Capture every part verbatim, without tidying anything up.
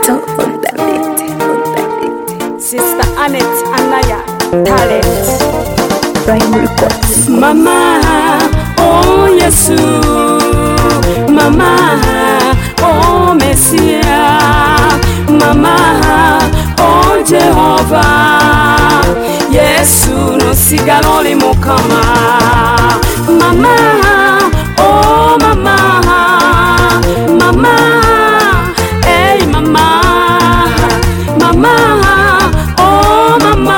Ghetto on the beat, on the beat. Sister Annette Anaya, talent. Prime Records. Mama, oh Yesu. Mama, oh Messiah. Mama, oh Jehovah. Yesu no sigaloli mukama. Mama, oh mama. Mama, hey mama. Mama, oh mama.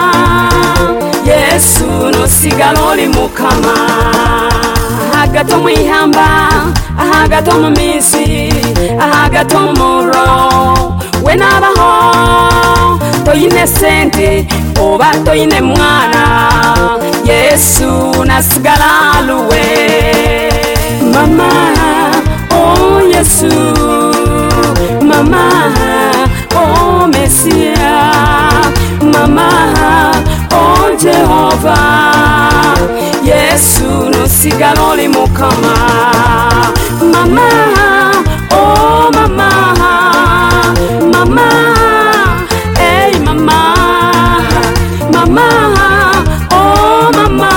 Yesu no sigaloli mukama. Ahagato mwihamba, ahagato mumisi, ahagato muro. Wenabaho toyine sente oba toyine mwana, Yesu nasigala luwe. Mama, oh Yesu. Mama, oh Messiah. Mama, oh Jehovah. Yesu no sigaloli mukama. Mama, oh mama. Mama, hey mama. Mama, oh mama.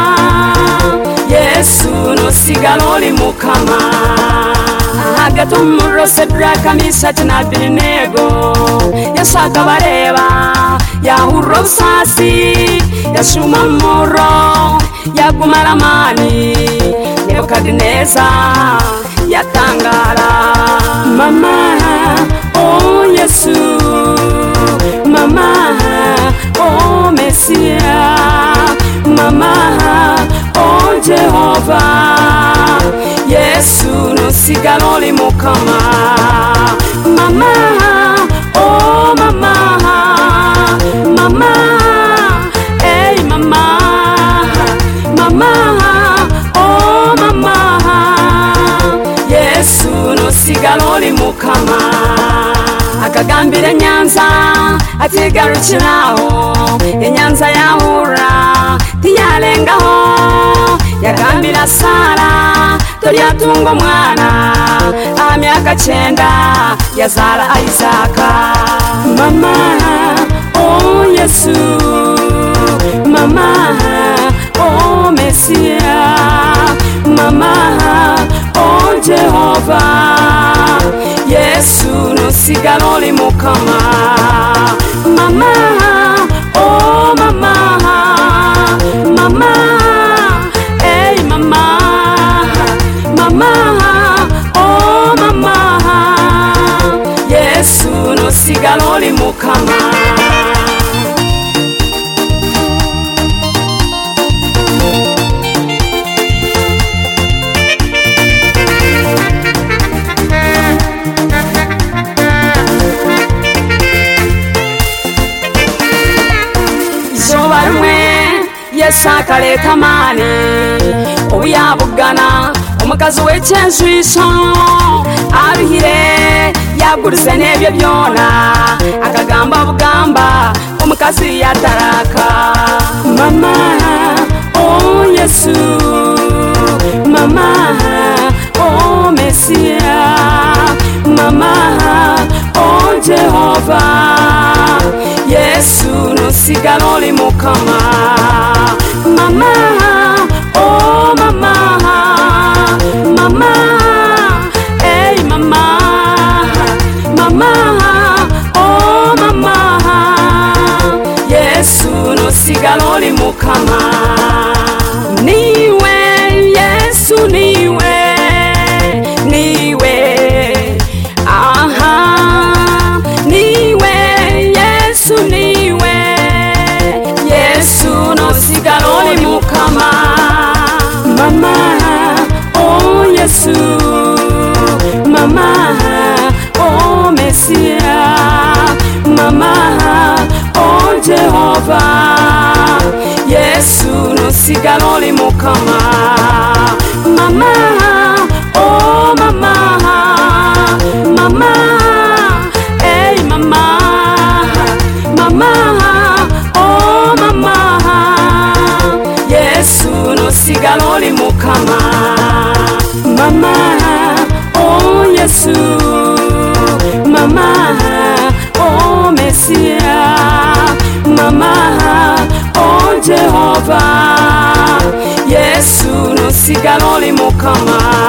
Yesu no sigaloli mukama. Ahagato muro Sedraka Meshaki na Abedenego. Yashaka bareba yahura obusasi, yashuma muro yagumala amani. Nebukadineza yatangala. Mama, oh Yesu. Mama, oh Messiah. Mama, oh Jehovah. Yesu no sigaloli mukama. Mama, oh mama. Mama, hey mama. Mama, oh mama. Yesu no sigaloli mukama. Akagambira Nyanza atigarukiraho, enyanza yahura tiyalengaho. Yagambira Sara tolyatunga omwana, amyaka cyenda yazala Isaka. Mama, oh Yesu. Mama, oh Messiah. Mama, oh Jehovah. Yesu no sigaloli mukama. Mama, oh mama. Mama, hey mama. Mama, oh mama. Yesu no sigaloli mukama. Yesaka leta mani obuyabugana omukazi w'ekyenjwisho aruhire yagurize n'ebyo byona akagamba bugamba omukazi yataraka. Mama, oh Yesu. Mama, oh Messiah. Mama, oh Jehovah. Yesu no sigaloli mukama. Mama, oh mama. Mama, hey mama. Mama, oh mama. Yesu no sigaloli mukama. Niwe Yesu niwe. Niwe. Aha. Niwe Yesu niwe. Yesu no sigaloli mukama. Mama, oh Yesu. Mama, oh Messiah. Mama, oh Jehovah. Yesu no sigaloli mukama. Mama, oh mama. Mama, hey mama. Mama, oh mama. Yesu no sigaloli mukama. Mama, oh Yesu. Mama, n'osigala oli mukama.